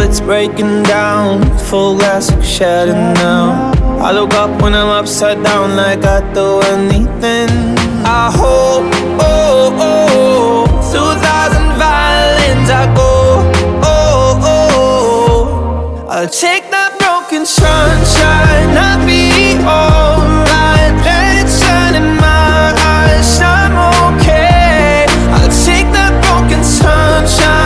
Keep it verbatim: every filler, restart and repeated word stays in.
it's breaking down. Full glass like shattered now. I look up when I'm upside down, like I'd do anything. I hope, oh, oh, through thousand violins I go, oh, oh, oh. I'll take that broken shine